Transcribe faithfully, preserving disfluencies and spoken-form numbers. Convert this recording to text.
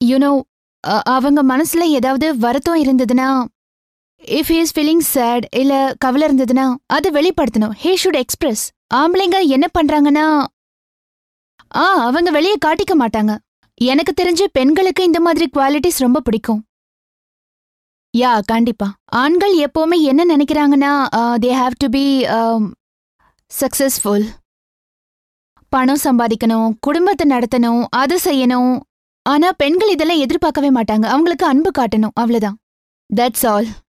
You know அவங்க மனசுல ஏதாவது வருத்தம் இருந்ததுன்னா, if he is feeling sad இல்ல கவலை இருந்ததுன்னா அதை வெளிப்படுத்தணும். He should express. ஆம்பளைங்க என்ன பண்றாங்கன்னா, ஆ அவங்க வெளியே காட்டிக்க மாட்டாங்க. எனக்கு தெரிஞ்சு பெண்களுக்கு இந்த மாதிரி குவாலிட்டிஸ் ரொம்ப பிடிக்கும். யா கண்டிப்பா. ஆண்கள் எப்பவுமே என்ன நினைக்கிறாங்கன்னா, they have to be successful. பணம் சம்பாதிக்கணும், குடும்பத்தை நடத்தணும், அது செய்யணும். ஆனா பெண்கள் இதெல்லாம் எதிர்பார்க்கவே மாட்டாங்க. அவங்களுக்கு அன்பு காட்டணும், அவ்வளவுதான். That's all.